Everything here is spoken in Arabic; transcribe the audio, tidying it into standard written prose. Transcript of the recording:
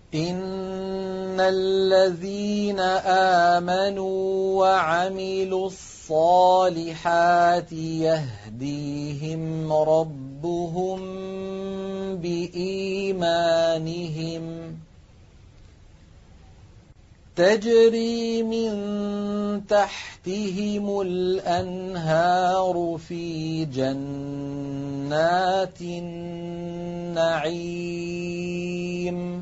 إِنَّ الَّذِينَ آمَنُوا وَعَمِلُوا الصَّالِحَاتِ يَهْدِيهِمْ رَبُّهُم بِإِيمَانِهِمْ تَجْرِي مِن تَحْتِهِمُ الْأَنْهَارُ فِي جَنَّاتِ النَّعِيمِ